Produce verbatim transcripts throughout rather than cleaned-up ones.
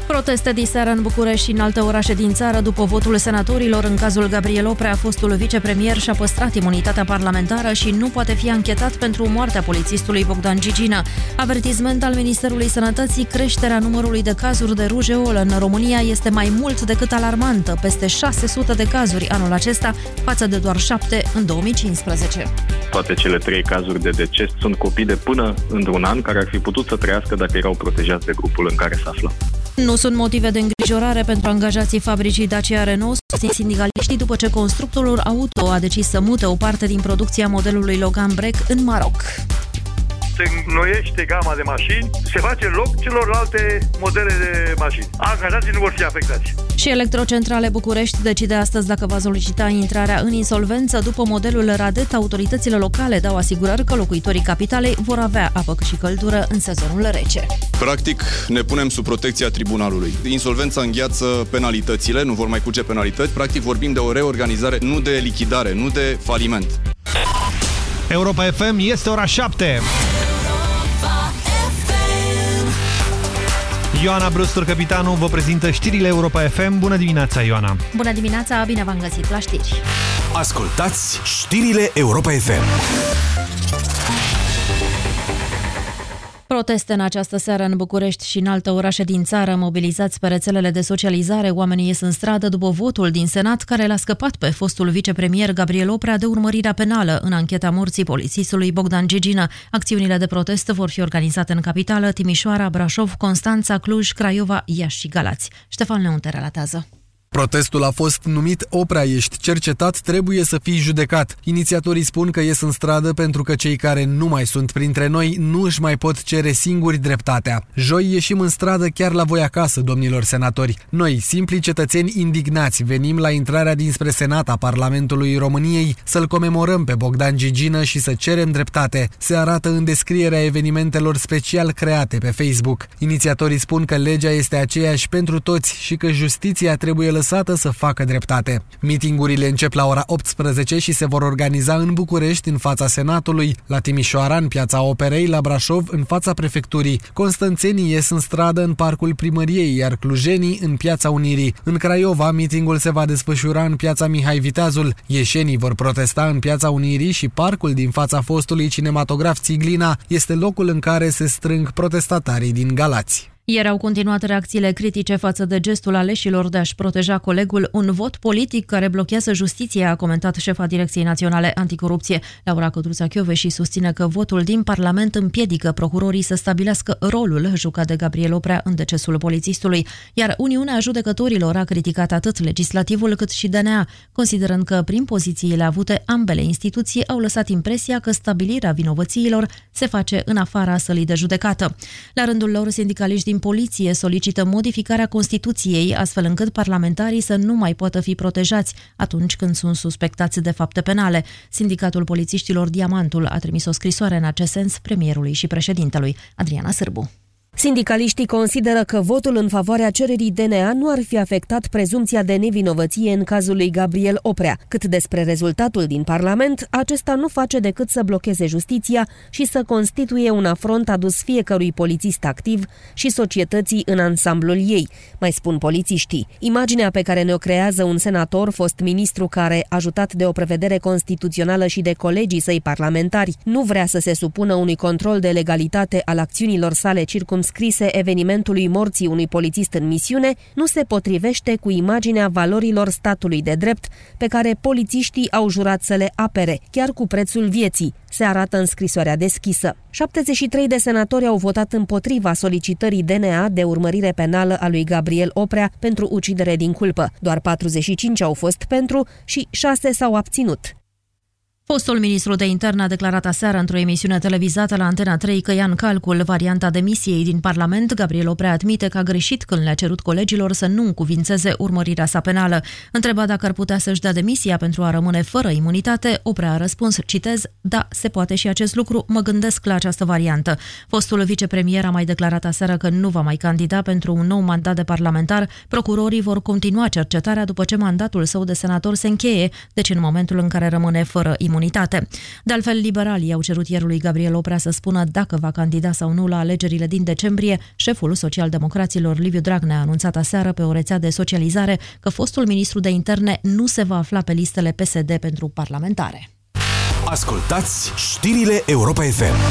Proteste diseară în București și în alte orașe din țară după votul senatorilor. În cazul Gabriel Oprea, fostul vicepremier și-a păstrat imunitatea parlamentară și nu poate fi anchetat pentru moartea polițistului Bogdan Gigină. Avertisment al Ministerului Sănătății: creșterea numărului de cazuri de rujeolă în România este mai mult decât alarmantă, peste șase sute de cazuri anul acesta, față de doar șapte în două mii cincisprezece. Toate cele trei cazuri de deces sunt copii de până într-un an care ar fi putut să trăiască dacă erau protejați de grupul în care se află. Nu sunt motive de îngrijorare pentru angajații fabricii Dacia Renault, susțin sindicaliștii, după ce constructorul auto a decis să mute o parte din producția modelului Logan Break în Maroc. Se înnoiește gama de mașini, se face loc celorlalte modele de mașini. Angajații nu vor fi afectați. Și Electrocentrale București decide astăzi dacă va solicita intrarea în insolvență. După modelul Radet, autoritățile locale dau asigurări că locuitorii capitalei vor avea apă și căldură în sezonul rece. Practic, ne punem sub protecția tribunalului. Insolvența îngheață penalitățile, nu vor mai curge penalități. Practic vorbim de o reorganizare, nu de lichidare, nu de faliment. Europa F M, este ora șapte. Ioana Brustur, capitanul, vă prezintă știrile Europa F M. Bună dimineața, Ioana! Bună dimineața, bine v-am găsit la știri! Ascultați știrile Europa F M. Proteste în această seară în București și în alte orașe din țară. Mobilizați pe rețelele de socializare, oamenii ies în stradă după votul din Senat care l-a scăpat pe fostul vicepremier Gabriel Oprea de urmărirea penală în ancheta morții polițistului Bogdan Gigină. Acțiunile de protest vor fi organizate în capitală: Timișoara, Brașov, Constanța, Cluj, Craiova, Iași și Galați. Ștefan Leunte relatează. Protestul a fost numit Oprea ești cercetat, trebuie să fii judecat. Inițiatorii spun că ies în stradă pentru că cei care nu mai sunt printre noi nu își mai pot cere singuri dreptatea. Joi ieșim în stradă chiar la voi acasă, domnilor senatori. Noi, simpli cetățeni indignați, venim la intrarea dinspre Senat a Parlamentului României să-l comemorăm pe Bogdan Gigină și să cerem dreptate. Se arată în descrierea evenimentelor special create pe Facebook. Inițiatorii spun că legea este aceeași pentru toți și că justiția trebuie lăsată să facă dreptate. Mitingurile încep la ora optsprezece și se vor organiza în București, în fața Senatului, la Timișoara, în Piața Operei, la Brașov, în fața prefecturii. Constanțenii ies în stradă în Parcul Primăriei, iar clujenii în Piața Unirii. În Craiova, mitingul se va desfășura în Piața Mihai Viteazul. Ieșenii vor protesta în Piața Unirii și parcul din fața fostului cinematograf Țiglina este locul în care se strâng protestatarii din Galați. Ieri au continuat reacțiile critice față de gestul aleșilor de a-și proteja colegul, un vot politic care blochează justiția, a comentat șefa Direcției Naționale Anticorupție. Laura Codruța-Chioveși susține că votul din Parlament împiedică procurorii să stabilească rolul jucat de Gabriel Oprea în decesul polițistului, iar Uniunea Judecătorilor a criticat atât legislativul cât și D N A, considerând că prin pozițiile avute ambele instituții au lăsat impresia că stabilirea vinovățiilor se face în afara sălii de judecată. La rândul lor, sindicaliști din poliție solicită modificarea Constituției, astfel încât parlamentarii să nu mai poată fi protejați atunci când sunt suspectați de fapte penale. Sindicatul polițiștilor Diamantul a trimis o scrisoare în acest sens premierului și președintelui. Adriana Sârbu. Sindicaliștii consideră că votul în favoarea cererii D N A nu ar fi afectat prezumția de nevinovăție în cazul lui Gabriel Oprea. Cât despre rezultatul din Parlament, acesta nu face decât să blocheze justiția și să constituie un afront adus fiecărui polițist activ și societății în ansamblul ei, mai spun polițiștii. Imaginea pe care ne-o creează un senator, fost ministru care, ajutat de o prevedere constituțională și de colegii săi parlamentari, nu vrea să se supună unui control de legalitate al acțiunilor sale circumscrise scrise evenimentului morții unui polițist în misiune, nu se potrivește cu imaginea valorilor statului de drept pe care polițiștii au jurat să le apere, chiar cu prețul vieții, se arată în scrisoarea deschisă. șaptezeci și trei de senatori au votat împotriva solicitării D N A de urmărire penală a lui Gabriel Oprea pentru ucidere din culpă. Doar patruzeci și cinci au fost pentru și șase s-au abținut. Fostul ministru de interne a declarat aseară într-o emisiune televizată la Antena trei că ia în calcul varianta demisiei din Parlament. Gabriel Oprea admite că a greșit când le-a cerut colegilor să nu încuvințeze urmărirea sa penală. Întrebat dacă ar putea să-și dea demisia pentru a rămâne fără imunitate, Oprea a răspuns, citez, da, se poate și acest lucru, mă gândesc la această variantă. Fostul vicepremier a mai declarat aseară că nu va mai candida pentru un nou mandat de parlamentar. Procurorii vor continua cercetarea după ce mandatul său de senator se încheie, deci în momentul în care rămâne fără imunitate. imunitate. De altfel, liberalii au cerut ieri lui Gabriel Oprea să spună dacă va candida sau nu la alegerile din decembrie. Șeful socialdemocraților Liviu Dragnea a anunțat aseară pe o rețea de socializare că fostul ministru de interne nu se va afla pe listele P S D pentru parlamentare. Ascultați știrile Europa F M.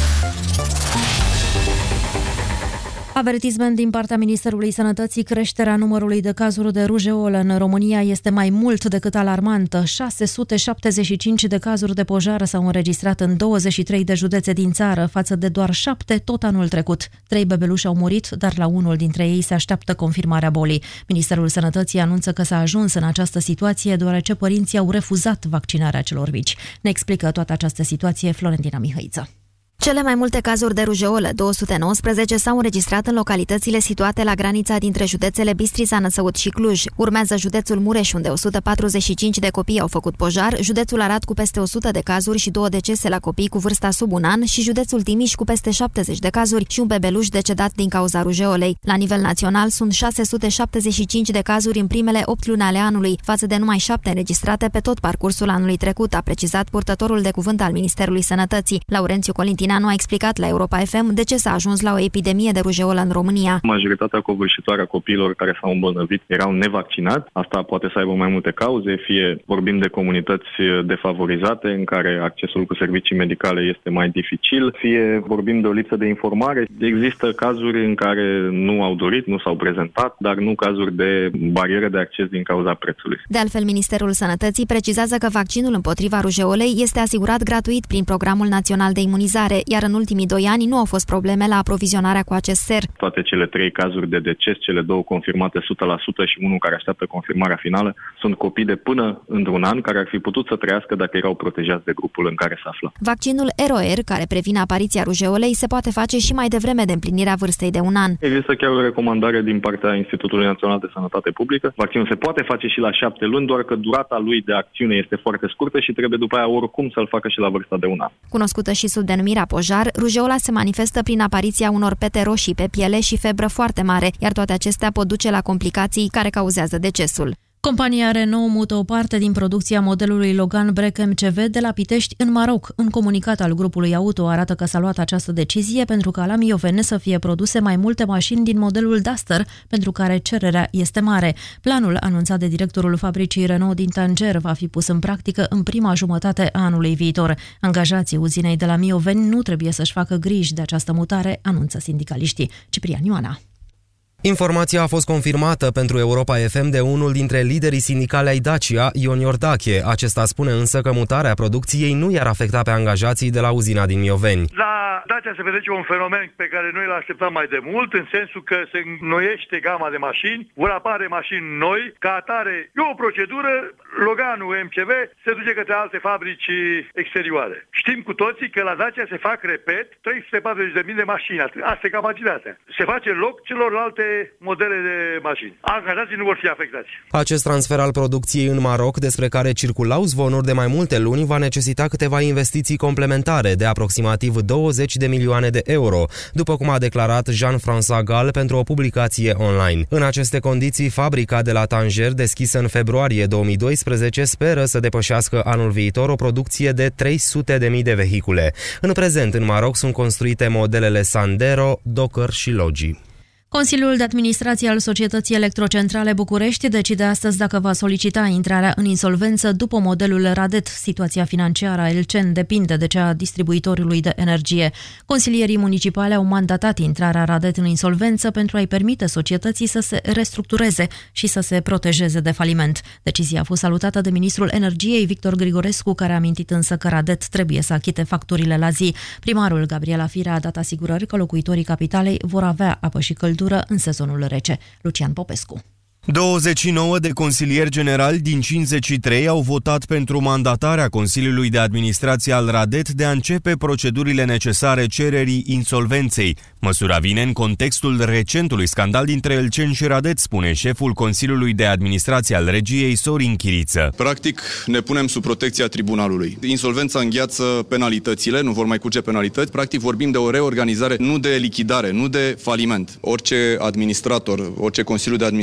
Avertisment din partea Ministerului Sănătății: creșterea numărului de cazuri de rujeolă în România este mai mult decât alarmantă. șase sute șaptezeci și cinci de cazuri de pojară s-au înregistrat în douăzeci și trei de județe din țară, față de doar șapte tot anul trecut. Trei bebeluși au murit, dar la unul dintre ei se așteaptă confirmarea bolii. Ministerul Sănătății anunță că s-a ajuns în această situație deoarece părinții au refuzat vaccinarea celor mici. Ne explică toată această situație Florentina Mihăiță. Cele mai multe cazuri de rujeolă, două sute nouăsprezece, s-au înregistrat în localitățile situate la granița dintre județele Bistrița, Năsăud și Cluj. Urmează județul Mureș, unde o sută patruzeci și cinci de copii au făcut pojar, județul Arad cu peste o sută de cazuri și două decese la copii cu vârsta sub un an și județul Timiș cu peste șaptezeci de cazuri și un bebeluș decedat din cauza rujeolei. La nivel național sunt șase sute șaptezeci și cinci de cazuri în primele opt luni ale anului, față de numai șapte înregistrate pe tot parcursul anului trecut, a precizat purtătorul de cuvânt al Ministerului Sănătății. Laurențiu Colintineanu a explicat la Europa F M de ce s-a ajuns la o epidemie de rujeolă în România. Majoritatea covârșitoare a copiilor care s-au îmbolnăvit erau nevaccinați. Asta poate să aibă mai multe cauze, fie vorbim de comunități defavorizate în care accesul cu servicii medicale este mai dificil, fie vorbim de o lipsă de informare. Există cazuri în care nu au dorit, nu s-au prezentat, dar nu cazuri de bariere de acces din cauza prețului. De altfel, Ministerul Sănătății precizează că vaccinul împotriva rujeolei este asigurat gratuit prin Programul Național de Imunizare, iar în ultimii doi ani nu au fost probleme la aprovizionarea cu acest ser. Toate cele trei cazuri de deces, cele două confirmate o sută la sută și unul care așteaptă confirmarea finală, sunt copii de până într-un an care ar fi putut să trăiască dacă erau protejați de grupul în care se află. Vaccinul RoR, care previne apariția rujeolei, se poate face și mai devreme de împlinirea vârstei de un an. Există chiar o recomandare din partea Institutului Național de Sănătate Publică. Vaccinul se poate face și la șapte luni, doar că durata lui de acțiune este foarte scurtă și trebuie după aia oricum să-l facă și la vârsta de un an. Cunoscută și sub denumirea pojar, rujeola se manifestă prin apariția unor pete roșii pe piele și febră foarte mare, iar toate acestea pot duce la complicații care cauzează decesul. Compania Renault mută o parte din producția modelului Logan Break M C V de la Pitești în Maroc. Un comunicat al grupului auto arată că s-a luat această decizie pentru ca la Miovene să fie produse mai multe mașini din modelul Duster, pentru care cererea este mare. Planul, anunțat de directorul fabricii Renault din Tanger, va fi pus în practică în prima jumătate a anului viitor. Angajații uzinei de la Mioveni nu trebuie să-și facă griji de această mutare, anunță sindicaliștii. Ciprian Ioana. Informația a fost confirmată pentru Europa F M de unul dintre liderii sindicali ai Dacia, Ion Iordache. Acesta spune însă că mutarea producției nu i-ar afecta pe angajații de la uzina din Mioveni. La Dacia se petrece un fenomen pe care noi l așteptam mai de mult, în sensul că se înnoiește gama de mașini, vor apare mașini noi, ca atare e o procedură, Loganul M C V se duce către alte fabrici exterioare. Știm cu toții că la Dacia se fac, repet, trei sute patruzeci de mii de mașini, asta e capacitatea. Se face loc celorlalte modele de mașini. Angajații nu vor fi afectați. Acest transfer al producției în Maroc, despre care circulau zvonuri de mai multe luni, va necesita câteva investiții complementare de aproximativ douăzeci de milioane de euro, după cum a declarat Jean-François Gall pentru o publicație online. În aceste condiții, fabrica de la Tanger, deschisă în februarie două mii doisprezece, speră să depășească anul viitor o producție de trei sute de mii de vehicule. În prezent, în Maroc sunt construite modelele Sandero, Docker și Logi. Consiliul de Administrație al Societății Electrocentrale București decide astăzi dacă va solicita intrarea în insolvență după modelul Radet. Situația financiară a Elcen depinde de cea a distribuitorului de energie. Consilierii municipali au mandatat intrarea Radet în insolvență pentru a-i permite societății să se restructureze și să se protejeze de faliment. Decizia a fost salutată de ministrul Energiei, Victor Grigorescu, care a amintit însă că Radet trebuie să achite facturile la zi. Primarul Gabriela Firea a dat asigurări că locuitorii capitalei vor avea apă și căldură în sezonul rece. Lucian Popescu. douăzeci și nouă de consilieri generali din cincizeci și trei au votat pentru mandatarea Consiliului de Administrație al Radet de a începe procedurile necesare cererii insolvenței. Măsura vine în contextul recentului scandal dintre Elcen și Radet, spune șeful Consiliului de Administrație al Regiei, Sorin Chiriță. Practic, ne punem sub protecția tribunalului. Insolvența îngheață penalitățile, nu vor mai curge penalități. Practic vorbim de o reorganizare, nu de lichidare, nu de faliment. Orice administrator, orice Consiliu de Administrație avea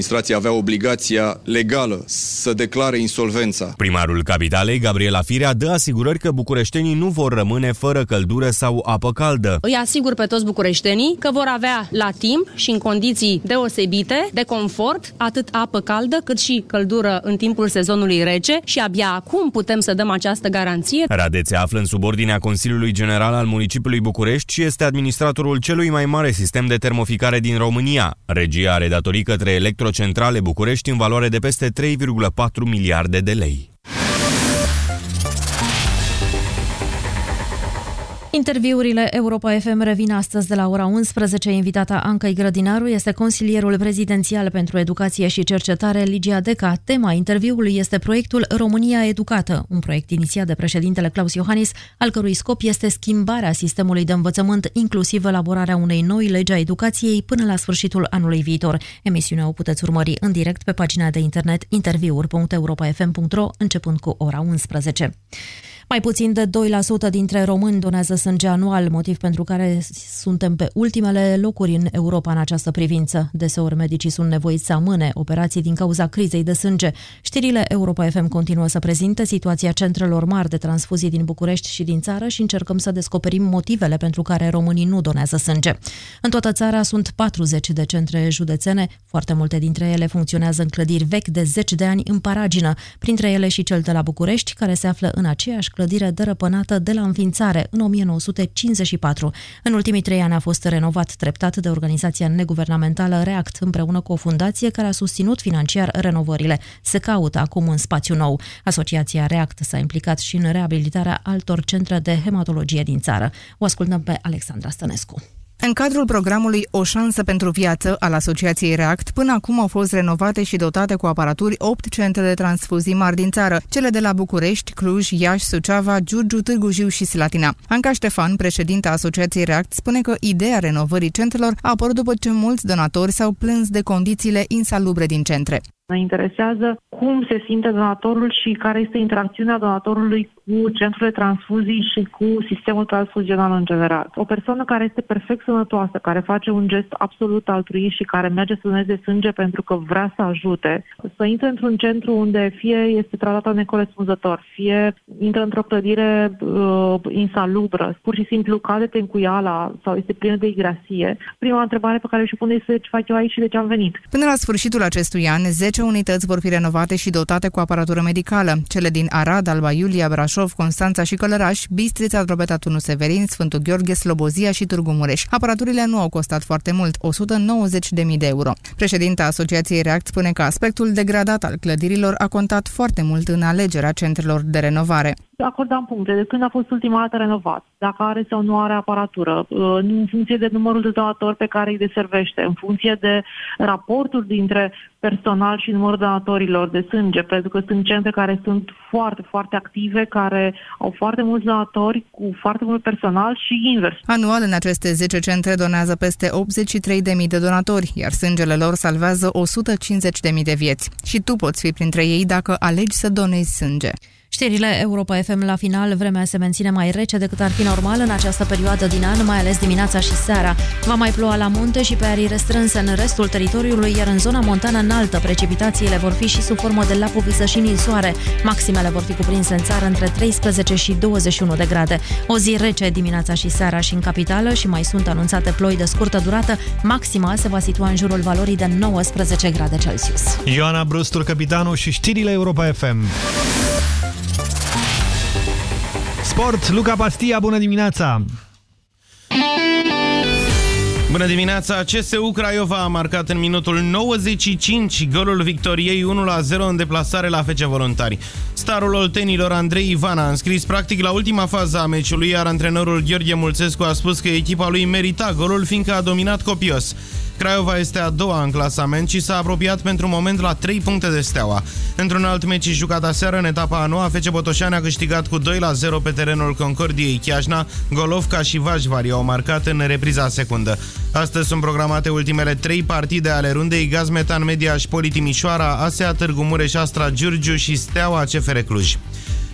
avea obligația legală să declare insolvența. Primarul Capitalei, Gabriela Firea, dă asigurări că bucureștenii nu vor rămâne fără căldură sau apă caldă. Îi asigur pe toți bucureștenii că vor avea la timp și în condiții deosebite de confort atât apă caldă cât și căldură în timpul sezonului rece și abia acum putem să dăm această garanție. Radet se află în subordinea Consiliului General al Municipiului București și este administratorul celui mai mare sistem de termoficare din România. Regia are datorii către Electrocentrale București în valoare de peste trei virgulă patru miliarde de lei. Interviurile Europa F M revin astăzi de la ora unsprezece. Invitata Anca Grădinaru este consilierul prezidențial pentru educație și cercetare Ligia Deca. Tema interviului este proiectul România Educată, un proiect inițiat de președintele Claus Iohannis, al cărui scop este schimbarea sistemului de învățământ, inclusiv elaborarea unei noi legi a educației până la sfârșitul anului viitor. Emisiunea o puteți urmări în direct pe pagina de internet interviuri punct europa f m punct ro, începând cu ora unsprezece. Mai puțin de doi la sută dintre români donează sânge anual, motiv pentru care suntem pe ultimele locuri în Europa în această privință. Deseori medicii sunt nevoiți să amâne operații din cauza crizei de sânge. Știrile Europa F M continuă să prezinte situația centrelor mari de transfuzii din București și din țară și încercăm să descoperim motivele pentru care românii nu donează sânge. În toată țara sunt patruzeci de centre județene, foarte multe dintre ele funcționează în clădiri vechi de zeci de ani în paragină, printre ele și cel de la București, care se află în aceeași clădire dărăpânată de la înființare în o mie nouă sute cincizeci și patru. În ultimii trei ani a fost renovat treptat de organizația neguvernamentală REACT împreună cu o fundație care a susținut financiar renovările. Se caută acum un spațiu nou. Asociația REACT s-a implicat și în reabilitarea altor centre de hematologie din țară. O ascultăm pe Alexandra Stănescu. În cadrul programului O șansă pentru viață al Asociației REACT, până acum au fost renovate și dotate cu aparaturi opt centre de transfuzii mari din țară, cele de la București, Cluj, Iași, Suceava, Giurgiu, Târgu Jiu și Slatina. Anca Ștefan, președinta Asociației REACT, spune că ideea renovării centrelor a apărut după ce mulți donatori s-au plâns de condițiile insalubre din centre. Ne interesează cum se simte donatorul și care este interacțiunea donatorului cu centrul de transfuzii și cu sistemul transfuzional în general. O persoană care este perfect sănătoasă, care face un gest absolut altruist și care merge să doneze sânge pentru că vrea să ajute, să intre într-un centru unde fie este tratată necorespunzător, fie intră într-o clădire uh, insalubră, pur și simplu cade tencuiala sau este plină de igrasie, prima întrebare pe care o-și pune este ce fac eu aici și de ce am venit. Până la sfârșitul acestui an, zece unități vor fi renovate și dotate cu aparatură medicală. Cele din Arad, Alba Iulia, Brașov, Constanța și Călăraș, Bistrița, Drobeta Tunu Severin, Sfântul Gheorghe, Slobozia și Târgu Mureș. Aparaturile nu au costat foarte mult, o sută nouăzeci de mii de euro. Președinta Asociației REACT spune că aspectul degradat al clădirilor a contat foarte mult în alegerea centrelor de renovare. Acordam puncte de când a fost ultima dată renovat, dacă are sau nu are aparatură, în funcție de numărul de donatori pe care îi deservește, în funcție de raportul dintre personal și numărul donatorilor de sânge, pentru că sunt centre care sunt foarte, foarte active, care au foarte mulți donatori cu foarte mult personal și invers. Anual, în aceste zece centre donează peste optzeci și trei de mii de donatori, iar sângele lor salvează o sută cincizeci de mii de vieți. Și tu poți fi printre ei dacă alegi să donezi sânge. Știrile Europa F M la final. Vremea se menține mai rece decât ar fi normal în această perioadă din an, mai ales dimineața și seara. Va mai ploua la munte și pe arii restrânse în restul teritoriului, iar în zona montană înaltă precipitațiile vor fi și sub formă de lapovisă și ninsoare. Maximele vor fi cuprinse în țară între treisprezece și douăzeci și unu de grade. O zi rece dimineața și seara și în capitală și mai sunt anunțate ploi de scurtă durată. Maxima se va situa în jurul valorii de nouăsprezece grade Celsius. Ioana Brustur, capitanul și știrile Europa F M. Sport, Luca Pastia, bună dimineața! Bună dimineața! C S U Craiova a marcat în minutul nouăzeci și cinci golul victoriei unu la zero în deplasare la F C Voluntari. Starul oltenilor Andrei Ivan a înscris practic la ultima fază a meciului, iar antrenorul Gheorghe Mulțescu a spus că echipa lui merita golul fiindcă a dominat copios. Craiova este a doua în clasament și s-a apropiat pentru un moment la trei puncte de Steaua. Într-un alt meci jucat aseară, în etapa a noua, F C Botoșani a câștigat cu doi la zero pe terenul Concordiei Chiajna. Golovca și Vajvari au marcat în repriza secundă. Astăzi sunt programate ultimele trei partide ale rundei: Gazmetan Mediaș, Poli Timișoara, A S E A Târgu Mureș, Astra Giurgiu și Steaua C F R Cluj.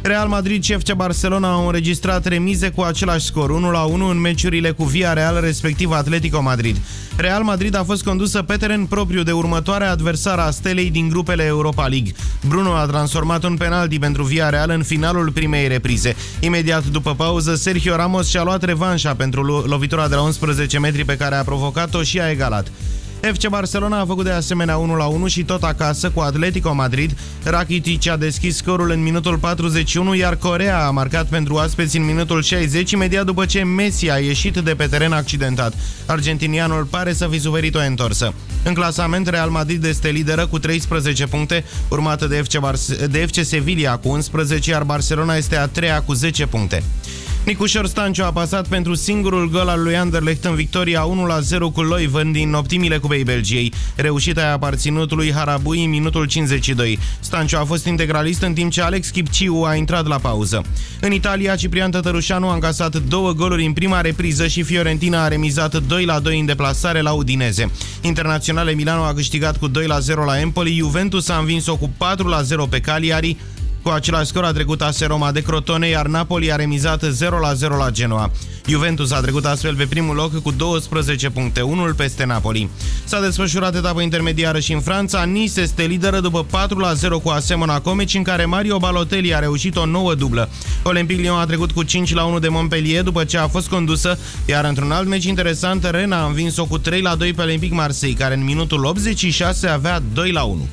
Real Madrid și F C Barcelona au înregistrat remize cu același scor, unu la unu în meciurile cu Villarreal, respectiv Atletico Madrid. Real Madrid a fost condusă pe teren propriu de următoarea adversară a Stelei din grupele Europa League. Bruno a transformat un penalti pentru Villarreal în finalul primei reprize. Imediat după pauză, Sergio Ramos și-a luat revanșa pentru lovitura de la unsprezece metri pe care a provocat-o și a egalat. F C Barcelona a făcut de asemenea unu la unu și tot acasă cu Atletico Madrid. Rakitic a deschis scorul în minutul patruzeci și unu, iar Corea a marcat pentru oaspeți în minutul șaizeci, imediat după ce Messi a ieșit de pe teren accidentat. Argentinianul pare să fi suferit o întorsă. În clasament, Real Madrid este lideră cu treisprezece puncte, urmată de F C, Bar- de F C Sevilla cu unsprezece, iar Barcelona este a treia cu zece puncte. Nicușor Stanciu a pasat pentru singurul gol al lui Anderlecht în victoria unu la zero cu Leuven din optimile Cupei Belgiei. Reușita i-a aparținut lui Harabui în minutul cincizeci și doi. Stanciu a fost integralist în timp ce Alex Chipciu a intrat la pauză. În Italia, Ciprian Tătărușanu a încasat două goluri în prima repriză și Fiorentina a remizat doi la doi în deplasare la Udineze. Internaționale Milano a câștigat cu doi la zero la Empoli, Juventus a învins-o cu patru la zero pe Cagliari. Cu același scor a trecut A S Roma de Crotone, iar Napoli a remizat zero la zero la Genoa. Juventus a trecut astfel pe primul loc cu douăsprezece puncte, unul peste Napoli. S-a desfășurat etapa intermediară și în Franța. Nice este lideră după patru la zero cu A S Monaco, meci în care Mario Balotelli a reușit o nouă dublă. Olympique Lyon a trecut cu cinci la unu de Montpellier după ce a fost condusă, iar într-un alt meci interesant, Rennes a învins-o cu trei la doi pe Olympique Marseille, care în minutul optzeci și șase avea doi la unu.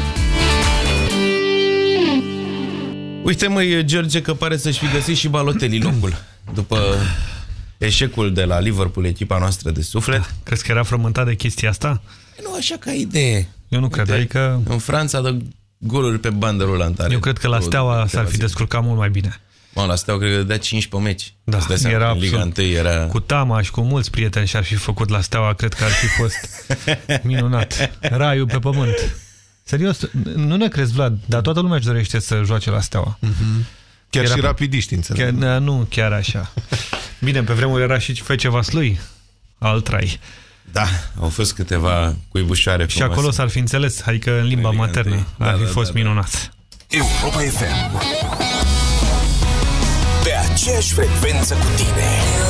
Uite, măi, George, că pare să-și fi găsit și Balotelli locul după eșecul de la Liverpool, echipa noastră de suflet. Da. Crezi că era frământat de chestia asta? Nu așa ca idee. Eu nu Uite, cred, adică... În Franța dă goluri pe bandă rulantă. Eu cred că la Steaua s-ar fi descurcat mult mai bine. Mă, la Steaua cred că dădea cinci pe meci. Da, era în Liga unu era... Cu Tama și cu mulți prieteni și-ar fi făcut la Steaua, cred că ar fi fost minunat. Raiul pe pământ. Serios, nu ne crezi, Vlad, dar toată lumea își dorește să joace la Steaua. Mm-hmm. Chiar era, și rapidiști, înțeleg. Chiar, nu, chiar așa. Bine, pe vremuri era și F C Vaslui, Altrai. Da, au fost câteva cuibușoare frumoase. Și acolo s-ar fi înțeles, adică în limba maternă. Da, ar fi da, fost da, minunat. Europa F M. Pe aceeași frecvență cu tine.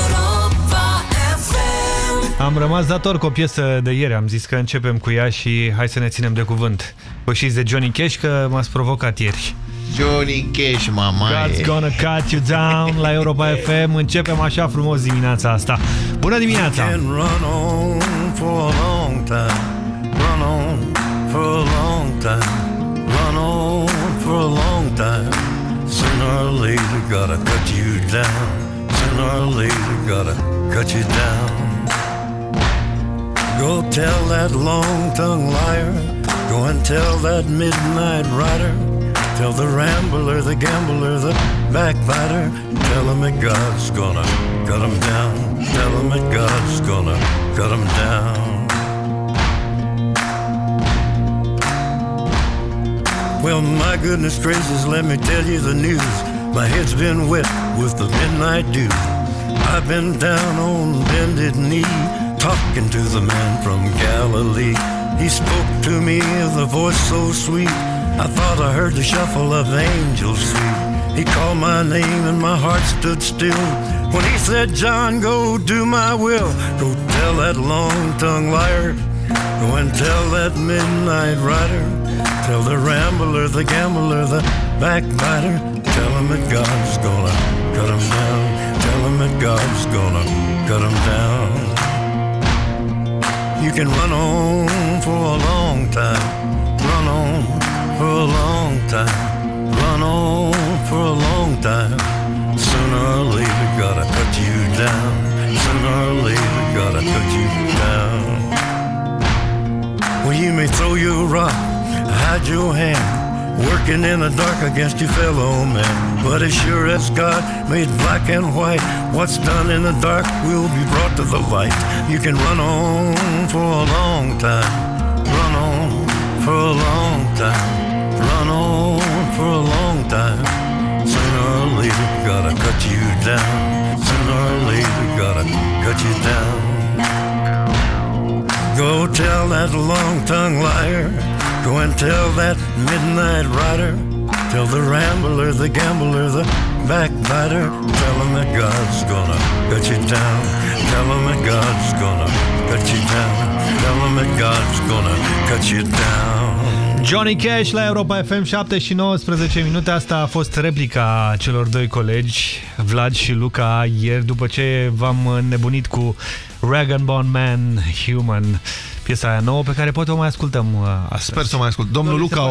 Am rămas dator cu o piesă de ieri, am zis că începem cu ea și hai să ne ținem de cuvânt. Vă știți de Johnny Cash că m-ați provocat ieri. Johnny Cash, mamaie. God's gonna cut you down la Europa F M. Începem așa frumos dimineața asta. Bună dimineața! Go tell that long-tongued liar, go and tell that midnight rider, tell the rambler, the gambler, the backbiter, tell him that God's gonna cut him down, tell him that God's gonna cut him down. Well, my goodness gracious, let me tell you the news. My head's been wet with the midnight dew. I've been down on bended knee, talking to the man from Galilee. He spoke to me with a voice so sweet, I thought I heard the shuffle of angels sweet. He called my name and my heart stood still when he said, John, go do my will. Go tell that long-tongued liar, go and tell that midnight rider, tell the rambler, the gambler, the backbiter, tell him that God's gonna cut him down, tell him that God's gonna cut him down. You can run on for a long time, run on for a long time, run on for a long time. Sooner or later, gotta cut you down. Sooner or later, gotta cut you down. Well, you may throw your rock, hide your hand, working in the dark against your fellow man. But as sure as God made black and white, what's done in the dark will be brought to the light. You can run on for a long time, run on for a long time, run on for a long time. Sooner or later, gotta cut you down. Sooner or later, gotta cut you down. Go tell that long-tongued liar, go and tell that midnight rider, Tell the rambler, the gambler, the backbiter, tell him that God's gonna cut you down. Tell him that God's gonna cut you down. Tell him that God's gonna cut you down. Johnny Cash la Europa F M, șapte și nouăsprezece minute. Asta a fost replica celor doi colegi, Vlad și Luca, ieri, după ce v-am nebunit cu Rag and Bone Man, Human, piesa aia nouă pe care poate o mai ascultăm astăzi. Sper să o mai ascult. Domnul Luca